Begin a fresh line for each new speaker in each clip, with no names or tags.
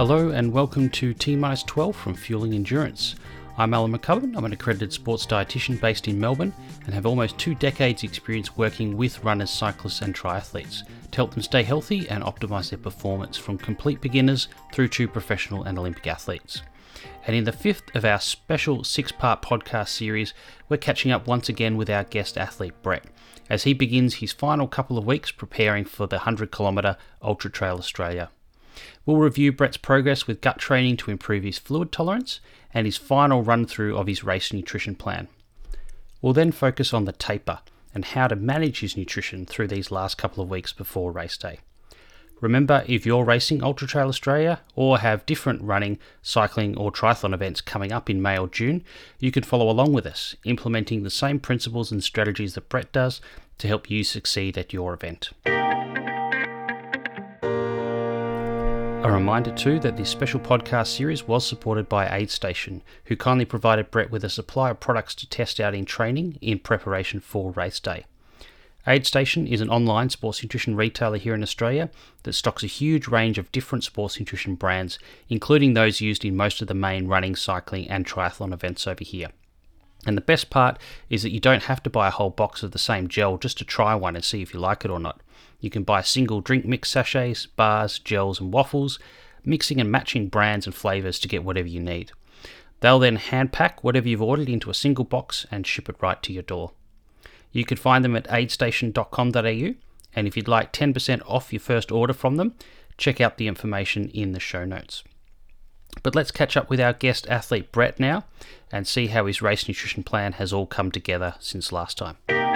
Hello and welcome to T-12 from Fueling Endurance. I'm Alan McCubbin. I'm an accredited sports dietitian based in Melbourne and have almost 2 decades experience working with runners, cyclists and triathletes to help them stay healthy and optimise their performance from complete beginners through to professional and Olympic athletes. And in the 5th of our special 6-part podcast series, we're catching up once again with our guest athlete Brett, as he begins his final couple of weeks preparing for the 100km Ultra Trail Australia. We'll review Brett's progress with gut training to improve his fluid tolerance and his final run-through of his race nutrition plan. We'll then focus on the taper and how to manage his nutrition through these last couple of weeks before race day. Remember, if you're racing Ultra Trail Australia or have different running, cycling or triathlon events coming up in May or June, you can follow along with us, implementing the same principles and strategies that Brett does to help you succeed at your event. A reminder too that this special podcast series was supported by AidStation, who kindly provided Brett with a supply of products to test out in training in preparation for race day. AidStation is an online sports nutrition retailer here in Australia that stocks a huge range of different sports nutrition brands, including those used in most of the main running, cycling and triathlon events over here. And the best part is that you don't have to buy a whole box of the same gel just to try one and see if you like it or not. You can buy single drink mix sachets, bars, gels and waffles, mixing and matching brands and flavours to get whatever you need. They'll then hand pack whatever you've ordered into a single box and ship it right to your door. You can find them at aidstation.com.au, and if you'd like 10% off your first order from them, check out the information in the show notes. But let's catch up with our guest athlete Brett now and see how his race nutrition plan has all come together since last time.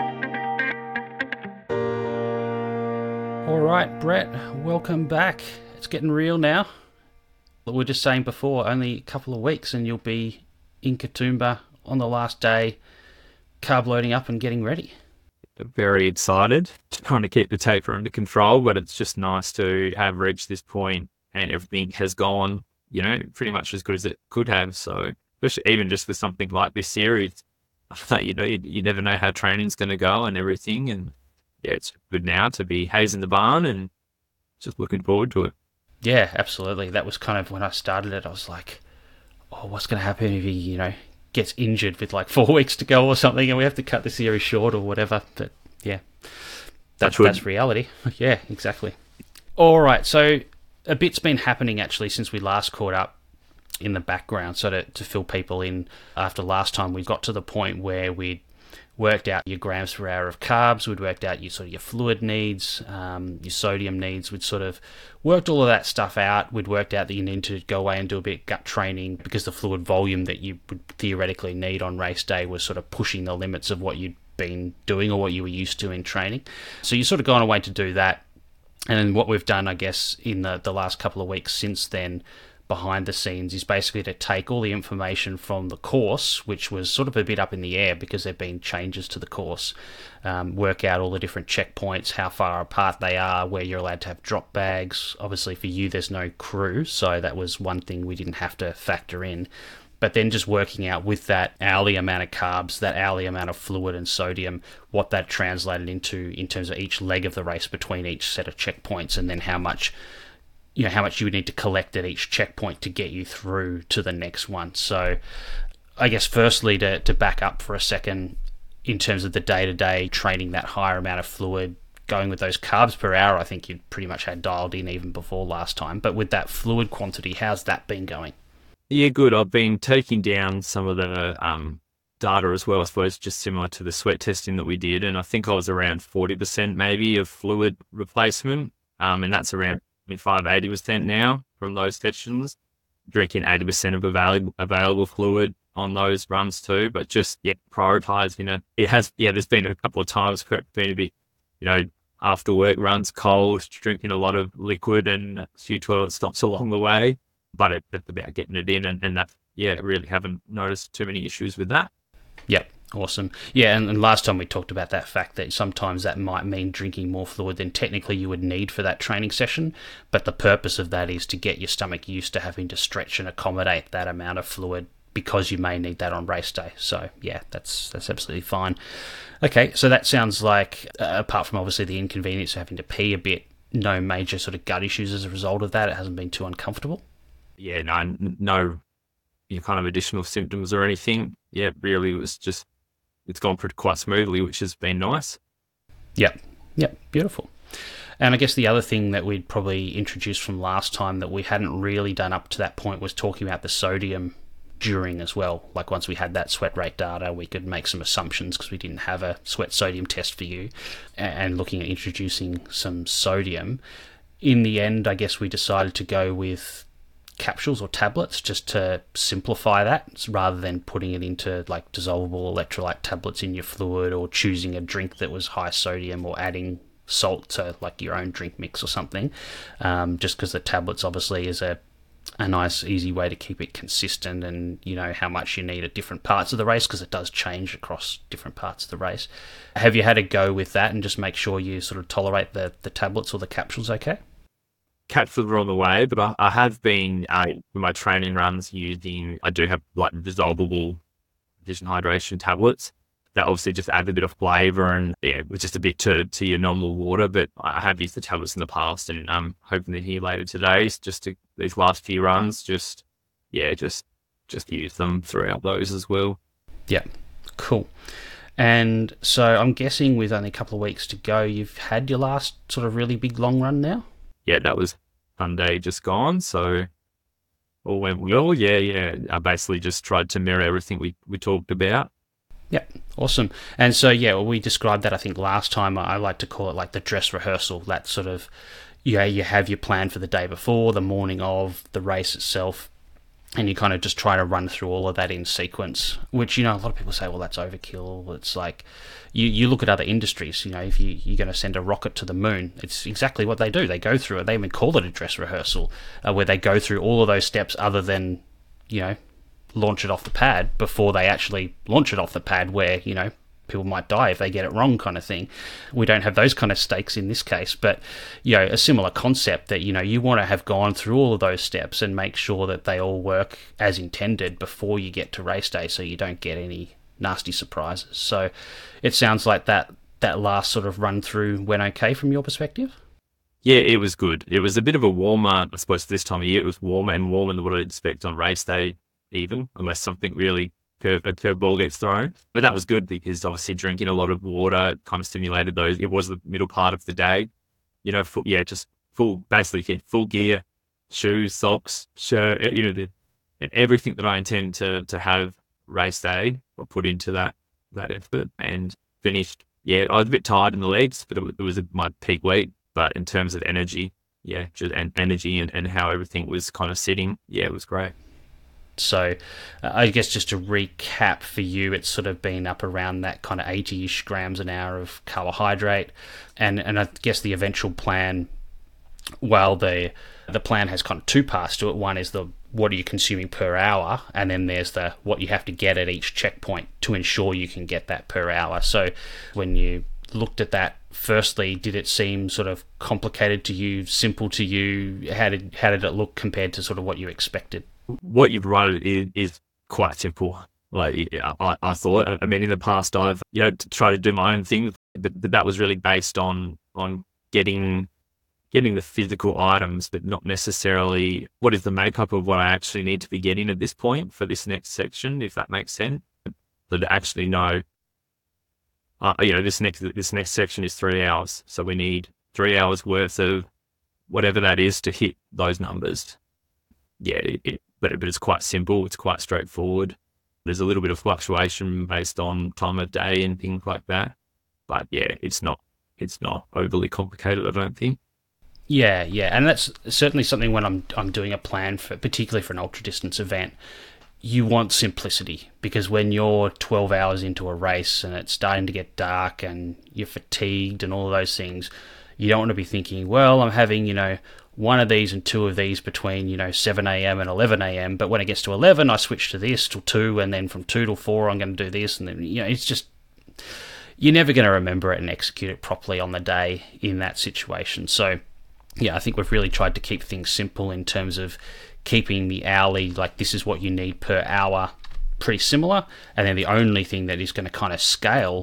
All right, Brett, welcome back. It's getting real now. We were just saying before, only a couple of weeks and you'll be in Katoomba on the last day, carb loading up and getting ready.
Very excited, trying to keep the taper under control, but it's just nice to have reached this point and everything has gone, pretty much as good as it could have. So especially even just with something like this series, you never know how training's going to go and everything. And yeah, it's good now to be hazing the barn and just looking forward to it.
Yeah, absolutely. That was kind of when I started it. I was like, oh, what's going to happen if he, gets injured with like 4 weeks to go or something and we have to cut the series short or whatever. But yeah, that's reality. Yeah, exactly. All right. So a bit's been happening actually since we last caught up in the background. So to fill people in, after last time we got to the point where we'd worked out your grams per hour of carbs, we'd worked out your fluid needs, your sodium needs, we'd sort of worked all of that stuff out. We'd worked out that you need to go away and do a bit of gut training because the fluid volume that you would theoretically need on race day was sort of pushing the limits of what you'd been doing or what you were used to in training. So you've sort of gone away to do that. And then what we've done, I guess, in the last couple of weeks since then, behind the scenes, is basically to take all the information from the course, which was sort of a bit up in the air because there have been changes to the course, work out all the different checkpoints, how far apart they are, where you're allowed to have drop bags. Obviously for you there's no crew, so that was one thing we didn't have to factor in. But then just working out with that hourly amount of carbs, that hourly amount of fluid and sodium, what that translated into in terms of each leg of the race between each set of checkpoints, and then how much you would need to collect at each checkpoint to get you through to the next one. So I guess firstly to back up for a second in terms of the day-to-day training, that higher amount of fluid, going with those carbs per hour, I think you'd pretty much had dialed in even before last time. But with that fluid quantity, how's that been going?
Yeah, good. I've been taking down some of the data as well, I suppose, just similar to the sweat testing that we did. And I think I was around 40% maybe of fluid replacement. And that's around 75-80% now from those sessions, drinking 80% of available fluid on those runs too, but just prioritize, there's been a couple of times where it's been a bit, after work runs cold, drinking a lot of liquid and a few toilet stops along the way, but it's about getting it in and that, really haven't noticed too many issues with that.
Yep. Awesome. Yeah, and last time we talked about that fact that sometimes that might mean drinking more fluid than technically you would need for that training session, but the purpose of that is to get your stomach used to having to stretch and accommodate that amount of fluid because you may need that on race day. So yeah, that's absolutely fine. Okay, so that sounds like, apart from obviously the inconvenience of having to pee a bit, no major sort of gut issues as a result of that. It hasn't been too uncomfortable.
Yeah, no, kind of additional symptoms or anything. Yeah, really, it was just, it's gone pretty quite smoothly, which has been nice.
Yep, yep, beautiful. And I guess the other thing that we'd probably introduced from last time that we hadn't really done up to that point was talking about the sodium during as well. Like once we had that sweat rate data, we could make some assumptions because we didn't have a sweat sodium test for you, and looking at introducing some sodium. In the end, I guess we decided to go with capsules or tablets just to simplify that, rather than putting it into like dissolvable electrolyte tablets in your fluid, or choosing a drink that was high sodium, or adding salt to like your own drink mix or something, just because the tablets obviously is a nice easy way to keep it consistent, and you know how much you need at different parts of the race, because it does change across different parts of the race. Have you had a go with that and just make sure you sort of tolerate the tablets or the capsules okay?
Capsules are on the way, but I have been with my training runs I do have like dissolvable vision hydration tablets that obviously just add a bit of flavor, and yeah, it's just a bit to your normal water. But I have used the tablets in the past, and I'm hoping to hear later today, these last few runs, just use them throughout those as well.
Yeah, cool. And so I'm guessing with only a couple of weeks to go, you've had your last sort of really big long run now?
Yeah, that was Sunday just gone, so all went well. Yeah. I basically just tried to mirror everything we talked about.
Yeah, awesome. And so, yeah, well, we described that, I think, last time. I like to call it like the dress rehearsal. That sort of, yeah, you have your plan for the day before, the morning of the race itself, and you kind of just try to run through all of that in sequence, which, you know, a lot of people say, well, that's overkill. It's like, you look at other industries, you know, if you're going to send a rocket to the moon, it's exactly what they do. They go through it. They even call it a dress rehearsal, where they go through all of those steps other than, you know, launch it off the pad before they actually launch it off the pad, where, you know, people might die if they get it wrong, kind of thing. We don't have those kind of stakes in this case, but, you know, a similar concept that, you know, you want to have gone through all of those steps and make sure that they all work as intended before you get to race day, so you don't get any nasty surprises. So it sounds like that last sort of run through went okay from your perspective?
Yeah, it was good. It was a bit of a warmer, I suppose this time of year it was warmer than what I'd expect on race day, even, unless something really a curveball gets thrown. But that was good because obviously drinking a lot of water kind of stimulated those. It was the middle part of the day, you know, just basically full gear, shoes, socks, shirt, you know, everything that I intend to have race day, I put into that effort, and finished. Yeah, I was a bit tired in the legs, but it was my peak weight. But in terms of energy, yeah, energy and how everything was kind of sitting, yeah, it was great.
So I guess just to recap for you, it's sort of been up around that kind of 80-ish grams an hour of carbohydrate. And I guess the eventual plan, well, the plan has kind of two parts to it. One is the what are you consuming per hour, and then there's the what you have to get at each checkpoint to ensure you can get that per hour. So when you looked at that, firstly, did it seem sort of complicated to you, simple to you? How did it look compared to sort of what you expected?
What you've provided is quite simple. Like I thought. I mean, in the past, I've tried to do my own thing, but that was really based on getting the physical items, but not necessarily what is the makeup of what I actually need to be getting at this point for this next section, if that makes sense. So to actually know, this next section is 3 hours, so we need 3 hours worth of whatever that is to hit those numbers. Yeah, but it's quite simple. It's quite straightforward. There's a little bit of fluctuation based on time of day and things like that. But yeah, it's not overly complicated, I don't think.
Yeah, and that's certainly something when I'm doing a plan for, particularly for an ultra distance event, you want simplicity, because when you're 12 hours into a race and it's starting to get dark and you're fatigued and all of those things, you don't want to be thinking, well, I'm having, one of these and two of these between, 7 a.m. and 11 a.m. But when it gets to 11, I switch to this till 2, and then from 2 till 4, I'm going to do this. And then, it's just, you're never going to remember it and execute it properly on the day in that situation. So, yeah, I think we've really tried to keep things simple in terms of keeping the hourly, like this is what you need per hour, pretty similar. And then the only thing that is going to kind of scale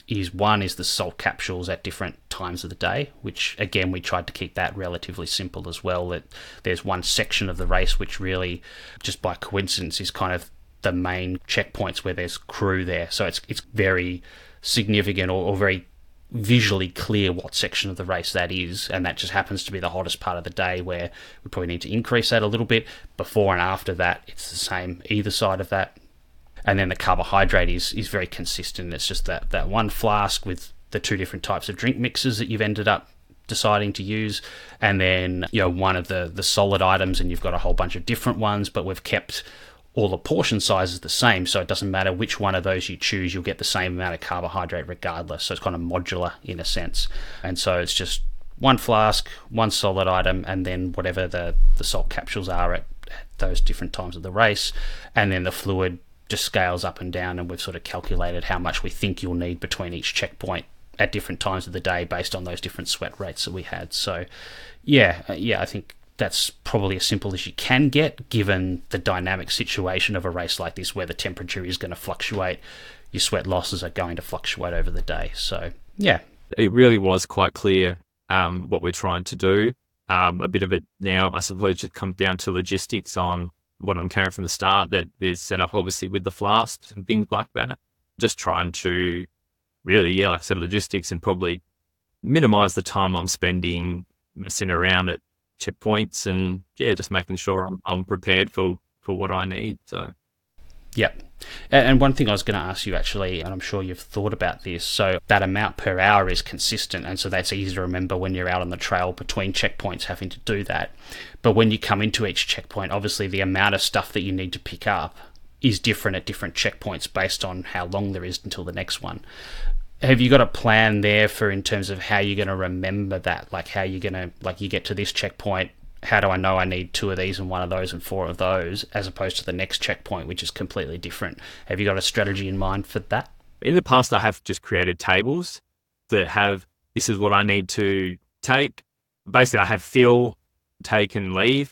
is one is the salt capsules at different times of the day, which again we tried to keep that relatively simple as well. That there's one section of the race which really, just by coincidence, is kind of the main checkpoints where there's crew there. So it's very significant or very visually clear what section of the race that is, and that just happens to be the hottest part of the day, where we probably need to increase that a little bit. Before and after that, it's the same either side of that. And then the carbohydrate is very consistent. It's just that one flask with the two different types of drink mixes that you've ended up deciding to use, and then one of the solid items, and you've got a whole bunch of different ones, but we've kept all the portion sizes the same, so it doesn't matter which one of those you choose, you'll get the same amount of carbohydrate regardless. So it's kind of modular in a sense. And so it's just one flask, one solid item, and then whatever the salt capsules are at those different times of the race. And then the fluid just scales up and down, and we've sort of calculated how much we think you'll need between each checkpoint at different times of the day based on those different sweat rates that we had. So yeah, I think that's probably as simple as you can get, given the dynamic situation of a race like this, where the temperature is going to fluctuate, your sweat losses are going to fluctuate over the day. So yeah,
it really was quite clear what we're trying to do. A bit of it now, I suppose, just comes down to logistics on what I'm carrying from the start, that is set up obviously with the flasks and things like that. Just trying to really, like I said, logistics, and probably minimize the time I'm spending messing around at checkpoints, and just making sure I'm prepared for what I need. So
yep. And one thing I was going to ask you actually, and I'm sure you've thought about this, so that amount per hour is consistent, and so that's easy to remember when you're out on the trail between checkpoints having to do that. But when you come into each checkpoint, obviously the amount of stuff that you need to pick up is different at different checkpoints based on how long there is until the next one. Have you got a plan there for, in terms of how you're going to remember that? Like how you're going to, like, you get to this checkpoint, how do I know I need 2 of these and 1 of those and 4 of those, as opposed to the next checkpoint, which is completely different? Have you got a strategy in mind for that?
In the past, I have just created tables that have, this is what I need to take. Basically, I have fill, take, and leave,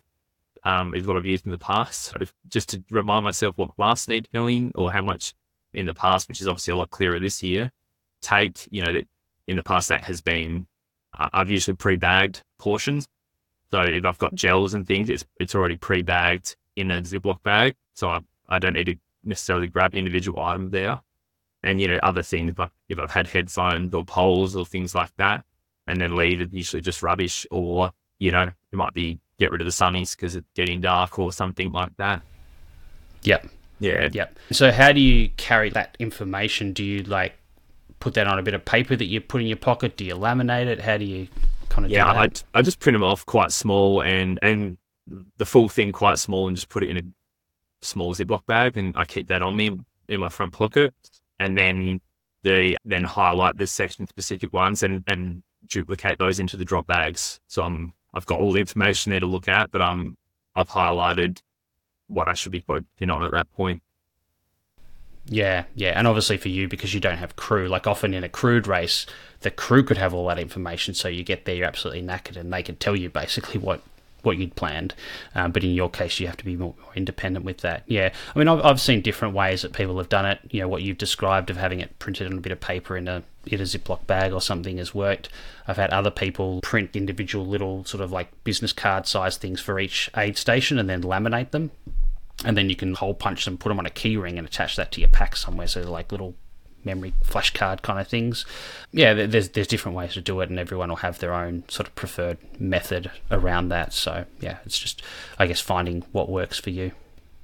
is what I've used in the past. So just to remind myself what flasks need filling, or how much in the past, which is obviously a lot clearer this year. Take, in the past that has been, I've usually pre-bagged portions. So if I've got gels and things, it's already pre-bagged in a Ziploc bag. So I don't need to necessarily grab individual items there. And, other things, if I've had headphones or poles or things like that, and then leave it usually just rubbish, or, it might be get rid of the sunnies because it's getting dark or something like that.
Yep.
Yeah.
Yep. So how do you carry that information? Do you put that on a bit of paper that you put in your pocket? Do you laminate it? How do you kind of do that?
I just print them off quite small, and the full thing quite small, and just put it in a small Ziploc bag, and I keep that on me in my front pocket, and then highlight the section specific ones and duplicate those into the drop bags. So I've got all the information there to look at, but I've highlighted what I should be focusing on at that point.
Yeah, and obviously for you, because you don't have crew, like often in a crewed race, the crew could have all that information, so you get there, you're absolutely knackered, and they can tell you basically what you'd planned. But in your case, you have to be more independent with that. Yeah, I mean, I've seen different ways that people have done it. What you've described of having it printed on a bit of paper in a Ziploc bag or something has worked. I've had other people print individual little sort of like business card size things for each aid station and then laminate them. And then you can hole punch them, put them on a key ring, and attach that to your pack somewhere. So they're like little memory flashcard kind of things. Yeah, there's different ways to do it, and everyone will have their own sort of preferred method around that. So yeah, it's just, I guess, finding what works for you.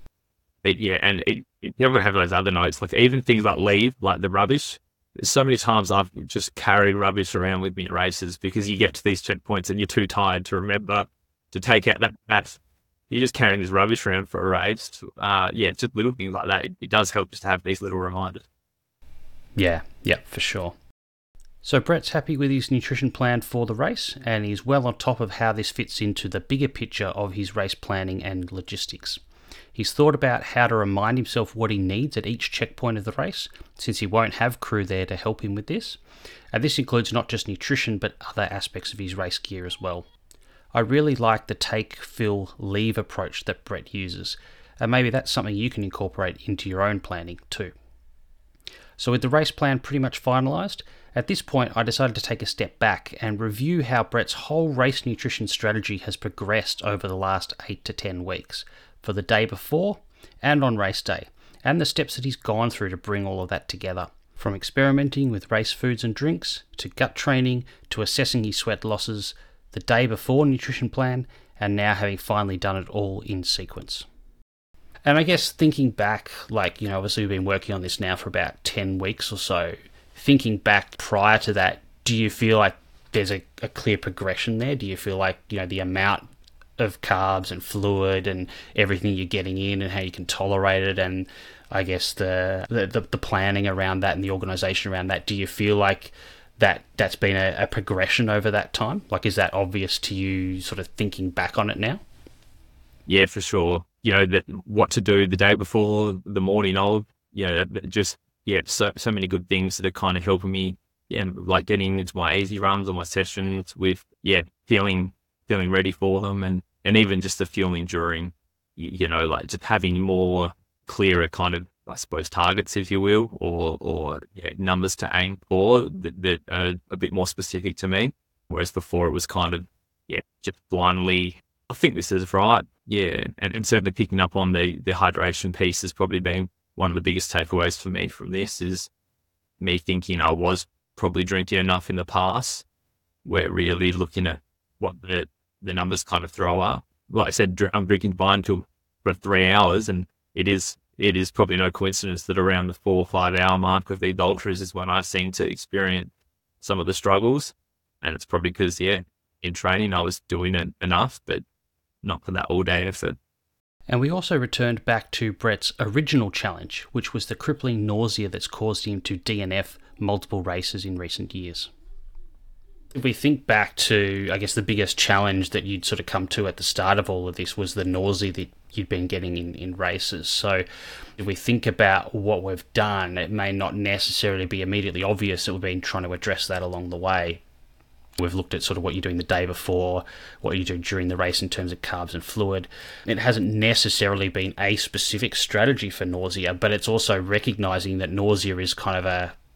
And you're going to have those other notes, like even things like leave, like the rubbish. So many times I've just carried rubbish around with me at races, because you get to these checkpoints and you're too tired to remember to take out that. You're just carrying this rubbish around for a race. Just little things like that. It does help just to have these little reminders.
Yeah, for sure. So Brett's happy with his nutrition plan for the race, and he's well on top of how this fits into the bigger picture of his race planning and logistics. He's thought about how to remind himself what he needs at each checkpoint of the race, since he won't have crew there to help him with this. And this includes not just nutrition, but other aspects of his race gear as well. I really like the take, fill, leave approach that Brett uses, and maybe that's something you can incorporate into your own planning too. So with the race plan pretty much finalised, at this point I decided to take a step back and review how Brett's whole race nutrition strategy has progressed over the last 8 to 10 weeks, for the day before and on race day, and the steps that he's gone through to bring all of that together. From experimenting with race foods and drinks, to gut training, to assessing his sweat losses, the day before nutrition plan, and now having finally done it all in sequence. And I guess thinking back, obviously we've been working on this now for about 10 weeks or so. Thinking back prior to that, do you feel like there's a clear progression there? Do you feel like, the amount of carbs and fluid and everything you're getting in and how you can tolerate it, and I guess the planning around that and the organisation around that, do you feel like that's been a progression over that time? Like, is that obvious to you sort of thinking back on it now?
Yeah, for sure. That what to do the day before, the morning of, so many good things that are kind of helping me, like getting into my easy runs or my sessions with, feeling ready for them, and even just the feeling during, like just having more clearer kind of, I suppose, targets, if you will, or numbers to aim for that are a bit more specific to me. Whereas before it was kind of, just blindly, I think this is right. Yeah. And certainly picking up on the hydration piece has probably been one of the biggest takeaways for me from this, is me thinking I was probably drinking enough in the past. We're really looking at what the numbers kind of throw up. Like I said, I'm drinking wine for 3 hours, and it is probably no coincidence that around the 4 or 5 hour mark of these ultras is when I seem to experience some of the struggles. And it's probably because, in training I was doing it enough, but not for that all day effort.
And we also returned back to Brett's original challenge, which was the crippling nausea that's caused him to DNF multiple races in recent years. If we think back to, I guess, the biggest challenge that you'd sort of come to at the start of all of this was the nausea that you'd been getting in races. So if we think about what we've done, it may not necessarily be immediately obvious that we've been trying to address that along the way. We've looked at sort of what you're doing the day before, what you do during the race in terms of carbs and fluid. It hasn't necessarily been a specific strategy for nausea, but it's also recognizing that nausea is kind of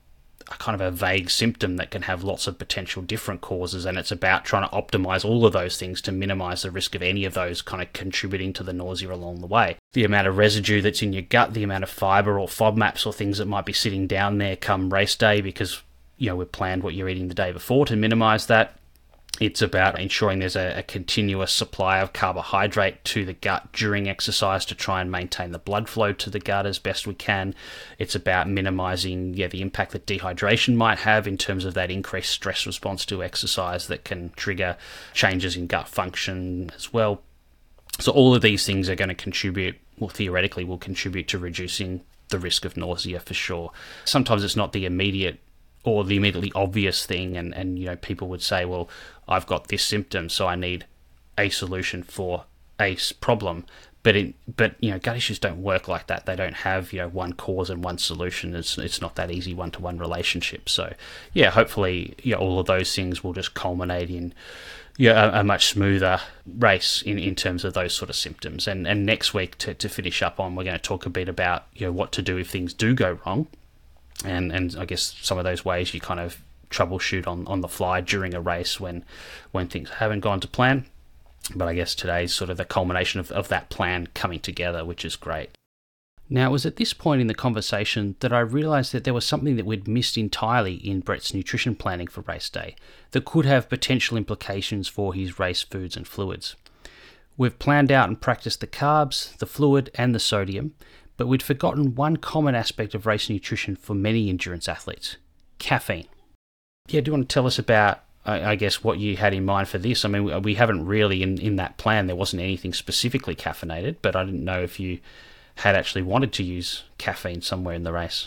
a vague symptom that can have lots of potential different causes, and it's about trying to optimize all of those things to minimize the risk of any of those kind of contributing to the nausea along the way. The amount of residue that's in your gut, the amount of fiber or FODMAPs or things that might be sitting down there come race day, because we've planned what you're eating the day before to minimize that. It's about ensuring there's a continuous supply of carbohydrate to the gut during exercise to try and maintain the blood flow to the gut as best we can. It's about minimizing the impact that dehydration might have in terms of that increased stress response to exercise that can trigger changes in gut function as well. So all of these things are going to contribute, or theoretically will contribute, to reducing the risk of nausea for sure. Sometimes it's not the immediate or the immediately obvious thing, and people would say, well, I've got this symptom, so I need a solution for a problem. But gut issues don't work like that. They don't have one cause and one solution. It's not that easy one-to-one relationship. So hopefully all of those things will just culminate in a much smoother race in terms of those sort of symptoms. And next week to finish up on, we're going to talk a bit about what to do if things do go wrong. And I guess some of those ways you kind of troubleshoot on the fly during a race when things haven't gone to plan. But I guess today's sort of the culmination of that plan coming together, which is great. Now, it was at this point in the conversation that I realised that there was something that we'd missed entirely in Brett's nutrition planning for race day that could have potential implications for his race foods and fluids. We've planned out and practiced the carbs, the fluid and the sodium, but we'd forgotten one common aspect of race nutrition for many endurance athletes: caffeine. Do you want to tell us about, I guess, what you had in mind for this? I mean, we haven't really, in that plan, there wasn't anything specifically caffeinated, but I didn't know if you had actually wanted to use caffeine somewhere in the race.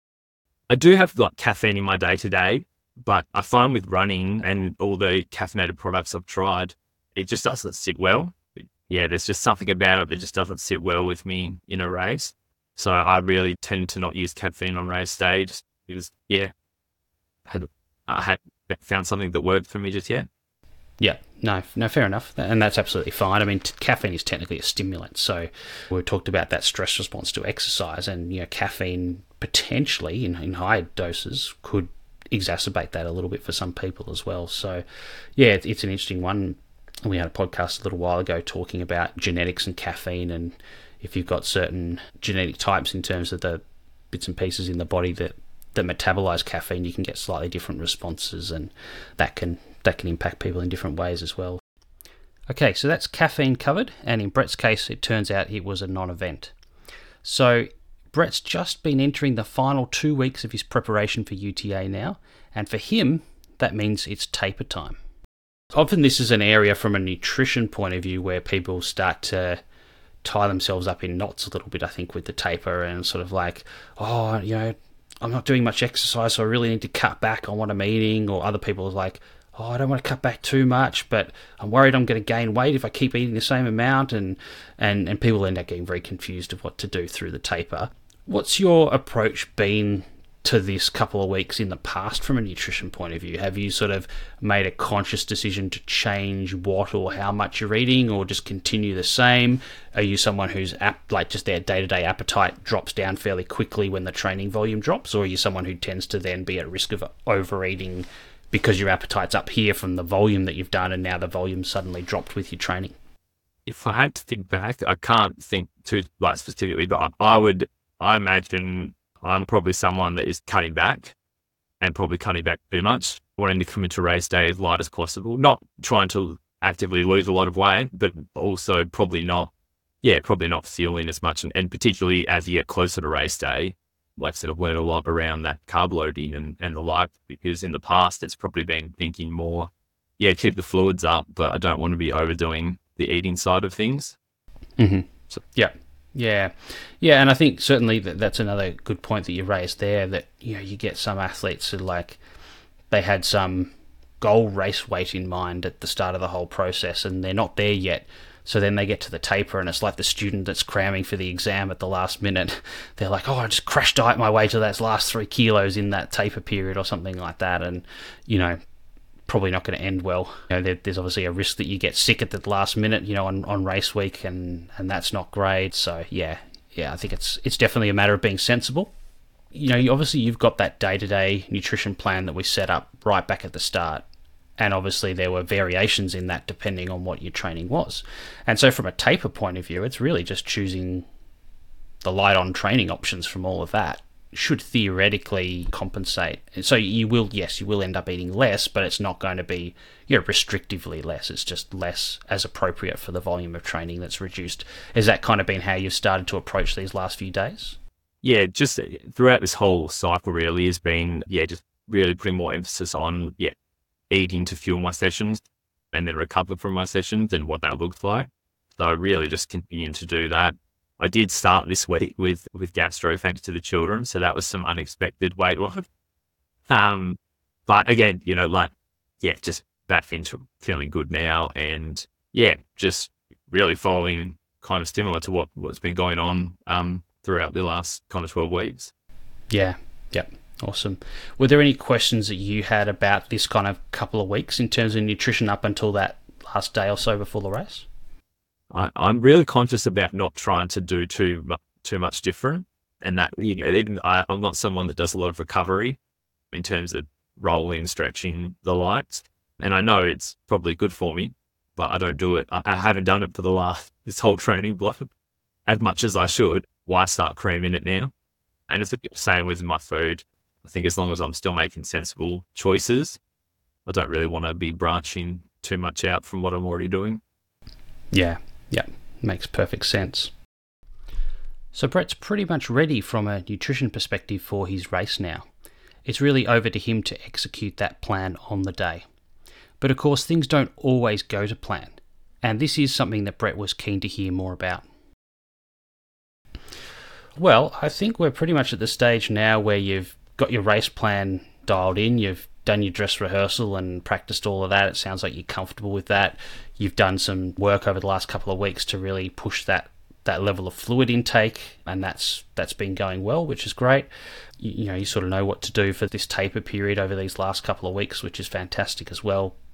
I do have caffeine in my day-to-day, but I find with running and all the caffeinated products I've tried, it just doesn't sit well. There's just something about it that just doesn't sit well with me in a race. So I really tend to not use caffeine on race day, just because, I hadn't found something that worked for me just yet.
Yeah, no, fair enough. And that's absolutely fine. I mean, caffeine is technically a stimulant. So we talked about that stress response to exercise, and, caffeine potentially in high doses could exacerbate that a little bit for some people as well. So, yeah, it's an interesting one. We had a podcast a little while ago talking about genetics and caffeine, and if you've got certain genetic types in terms of the bits and pieces in the body that metabolize caffeine, you can get slightly different responses, and that can impact people in different ways as well. Okay, so that's caffeine covered, and in Brett's case, it turns out it was a non-event. So Brett's just been entering the final 2 weeks of his preparation for UTA now, and for him, that means it's taper time. Often this is an area from a nutrition point of view where people start to tie themselves up in knots a little bit, I think, with the taper, and sort of like, I'm not doing much exercise, so I really need to cut back on what I'm eating. Or other people are like, I don't want to cut back too much, but I'm worried I'm going to gain weight if I keep eating the same amount. And people end up getting very confused of what to do through the taper. What's your approach been to this couple of weeks in the past from a nutrition point of view? Have you sort of made a conscious decision to change what or how much you're eating, or just continue the same? Are you someone who's just their day-to-day appetite drops down fairly quickly when the training volume drops, or are you someone who tends to then be at risk of overeating because your appetite's up here from the volume that you've done and now the volume suddenly dropped with your training?
If I had to think back, I can't think too specifically, but I imagine I'm probably someone that is cutting back, and probably cutting back too much, wanting to come into race day as light as possible, not trying to actively lose a lot of weight, but also probably not fueling as much. And particularly as you get closer to race day, like I said, I've learned a lot around that carb loading and the like, because in the past it's probably been thinking more, keep the fluids up, but I don't want to be overdoing the eating side of things.
Mm-hmm. So, Yeah, and I think certainly that's another good point that you raised there, that you get some athletes who, like, they had some goal race weight in mind at the start of the whole process, and they're not there yet. So then they get to the taper, and it's like the student that's cramming for the exam at the last minute. They're like, I just crash diet my way to those last 3 kilos in that taper period or something like that, and probably not going to end well. There's obviously a risk that you get sick at the last minute, on race week, and that's not great. So yeah, I think it's definitely a matter of being sensible. Obviously you've got that day-to-day nutrition plan that we set up right back at the start, and obviously there were variations in that depending on what your training was. And so from a taper point of view, it's really just choosing the light-on training options from all of that. Should theoretically compensate. So you will end up eating less, but it's not going to be restrictively less. It's just less as appropriate for the volume of training that's reduced. Has that kind of been how you've started to approach these last few days?
Yeah, just throughout this whole cycle really has been, just really putting more emphasis on, eating to fuel my sessions and then recover from my sessions and what that looks like. So really just continuing to do that. I did start this week with gastro, thanks to the children. So that was some unexpected weight loss. But again, just back into feeling good now, and just really following kind of similar to what's been going on throughout the last kind of 12 weeks.
Yeah. Awesome. Were there any questions that you had about this kind of couple of weeks in terms of nutrition up until that last day or so before the race?
I'm really conscious about not trying to do too much different, and that I'm not someone that does a lot of recovery in terms of rolling, stretching, the likes. And I know it's probably good for me, but I don't do it. I haven't done it for this whole training block as much as I should. Why start creaming it now? And it's the same with my food. I think as long as I'm still making sensible choices, I don't really want to be branching too much out from what I'm already doing.
Yeah, makes perfect sense. So Brett's pretty much ready from a nutrition perspective for his race now. It's really over to him to execute that plan on the day. But of course, things don't always go to plan, and this is something that Brett was keen to hear more about. Well, I think we're pretty much at the stage now where you've got your race plan dialed in, you've done your dress rehearsal and practiced all of that. It sounds like you're comfortable with that. You've done some work over the last couple of weeks to really push that level of fluid intake, and that's been going well, which is great. You sort of know what to do for this taper period over these last couple of weeks, which is fantastic as well.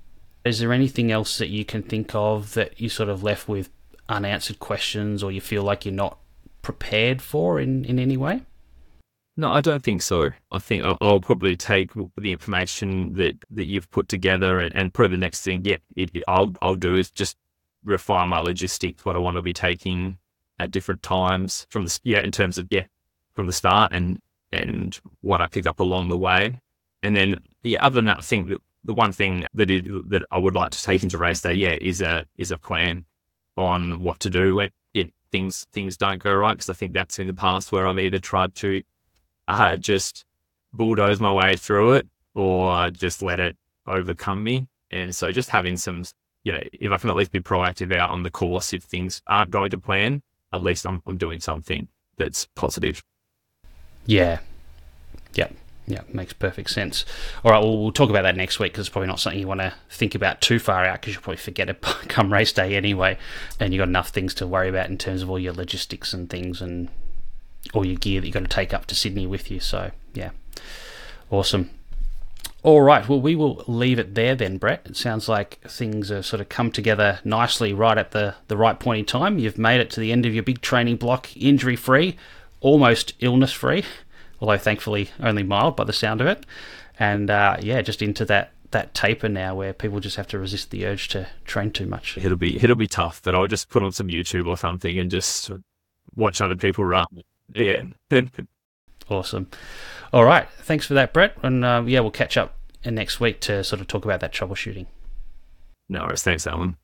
Is there anything else that you can think of that you sort of left with unanswered questions, or you feel like you're not prepared for in any way?
No, I don't think so. I think I'll probably take the information that you've put together and probably the next thing, I'll do is just refine my logistics, what I want to be taking at different times from in terms of, from the start and what I pick up along the way. And then, other than that, I think that the one thing that I would like to take into race day, is a plan on what to do when things don't go right. Because I think that's in the past where I've either tried to just bulldoze my way through it or just let it overcome me. And so just having some, if I can at least be proactive out on the course, if things aren't going to plan, at least I'm doing something that's positive.
Yeah. Yeah, makes perfect sense. All right, well, we'll talk about that next week, because it's probably not something you want to think about too far out, because you'll probably forget it come race day anyway, and you've got enough things to worry about in terms of all your logistics and things and all your gear that you've got to take up to Sydney with you. So, yeah, awesome. All right, well, we will leave it there then, Brett. It sounds like things have sort of come together nicely right at the right point in time. You've made it to the end of your big training block, injury-free, almost illness-free, although thankfully only mild by the sound of it. And just into that taper now where people just have to resist the urge to train too much.
It'll be tough, but I'll just put on some YouTube or something and just watch other people run. Yeah.
Awesome. All right. Thanks for that, Brett. And we'll catch up next week to sort of talk about that troubleshooting.
No worries. Thanks, Alan.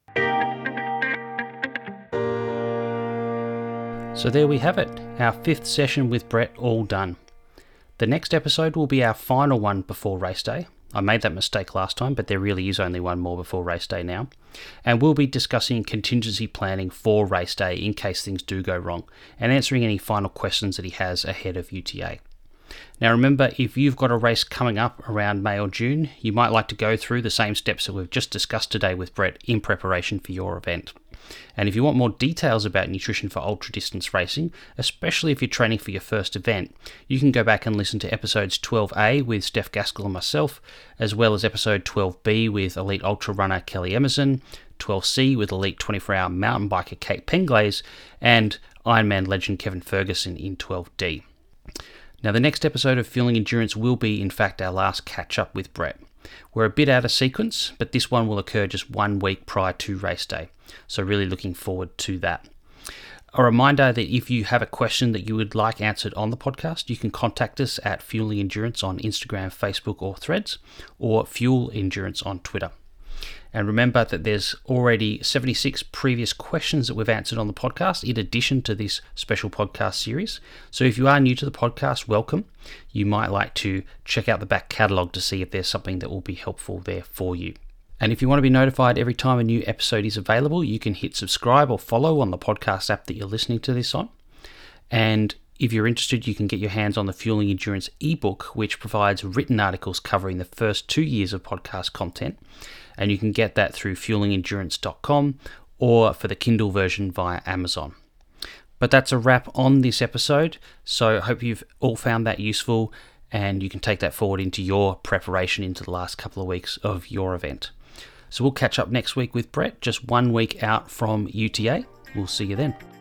So there we have it. Our 5th session with Brett all done. The next episode will be our final one before race day. I made that mistake last time, but there really is only one more before race day now. And we'll be discussing contingency planning for race day in case things do go wrong, and answering any final questions that he has ahead of UTA. Now remember, if you've got a race coming up around May or June, you might like to go through the same steps that we've just discussed today with Brett in preparation for your event. And if you want more details about nutrition for ultra distance racing, especially if you're training for your first event, you can go back and listen to episodes 12A with Steph Gaskell and myself, as well as episode 12B with elite ultra runner Kelly Emerson, 12C with elite 24-hour mountain biker Kate Penglaze, and Ironman legend Kevin Ferguson in 12D. Now the next episode of Fueling Endurance will be in fact our last catch up with Brett. We're a bit out of sequence, but this one will occur just 1 week prior to race day, so really looking forward to that. A reminder that if you have a question that you would like answered on the podcast, you can contact us at Fueling Endurance on Instagram, Facebook or Threads, or Fuel Endurance on Twitter. And remember that there's already 76 previous questions that we've answered on the podcast in addition to this special podcast series. So if you are new to the podcast, welcome. You might like to check out the back catalogue to see if there's something that will be helpful there for you. And if you want to be notified every time a new episode is available, you can hit subscribe or follow on the podcast app that you're listening to this on. And if you're interested, you can get your hands on the Fueling Endurance ebook, which provides written articles covering the first 2 years of podcast content. And you can get that through fuelingendurance.com or for the Kindle version via Amazon. But that's a wrap on this episode, so I hope you've all found that useful and you can take that forward into your preparation into the last couple of weeks of your event. So we'll catch up next week with Brett, just 1 week out from UTA. We'll see you then.